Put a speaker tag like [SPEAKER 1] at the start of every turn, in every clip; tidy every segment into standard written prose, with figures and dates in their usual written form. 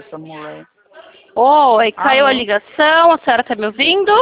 [SPEAKER 1] essa mulher.
[SPEAKER 2] Oi, caiu a ligação, a senhora tá me ouvindo?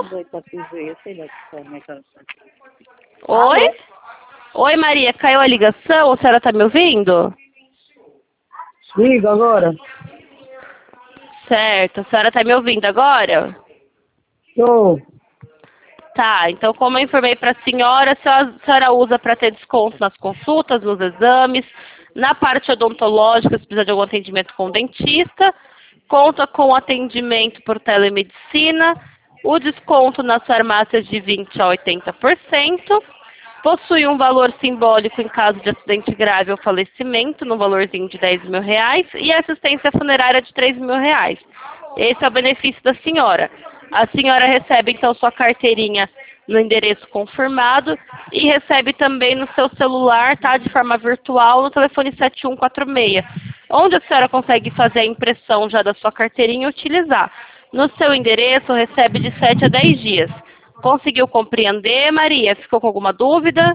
[SPEAKER 2] Oi? Oi, Maria, caiu a ligação, a senhora tá me ouvindo?
[SPEAKER 1] Liga agora.
[SPEAKER 2] Certo, a senhora tá me ouvindo agora?
[SPEAKER 1] Tô.
[SPEAKER 2] Tá, então como eu informei para a senhora usa para ter desconto nas consultas, nos exames, na parte odontológica, se precisar de algum atendimento com o dentista, conta com atendimento por telemedicina, o desconto nas farmácias de 20% a 80%, possui um valor simbólico em caso de acidente grave ou falecimento, no valorzinho de R$10.000, e assistência funerária de R$3.000. Esse é o benefício da senhora. A senhora recebe, então, sua carteirinha no endereço confirmado e recebe também no seu celular, tá? De forma virtual, no telefone 7146, onde a senhora consegue fazer a impressão já da sua carteirinha e utilizar. No seu endereço, recebe de 7 a 10 dias. Conseguiu compreender, Maria? Ficou com alguma dúvida?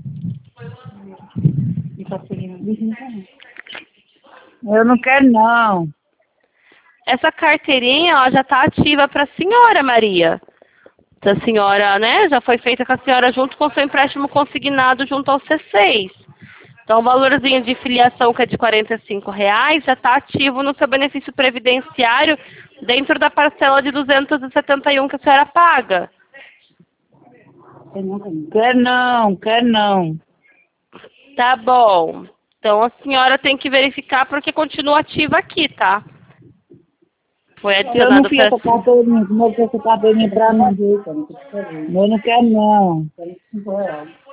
[SPEAKER 1] Eu não quero, não.
[SPEAKER 2] Essa carteirinha, ó, já está ativa para a senhora, Maria. A senhora, né, já foi feita com a senhora junto com o seu empréstimo consignado junto ao C6. Então, o valorzinho de filiação, que é de R$45, já está ativo no seu benefício previdenciário dentro da parcela de 271 que a senhora paga.
[SPEAKER 1] Quero não, quero não.
[SPEAKER 2] Tá bom. Então, a senhora tem que verificar porque continua ativa aqui, tá? Foi
[SPEAKER 1] Eu não
[SPEAKER 2] adicionado
[SPEAKER 1] fiz
[SPEAKER 2] para...
[SPEAKER 1] essa carteirinha, como é que essa carteirinha pra mim? Eu não quero não.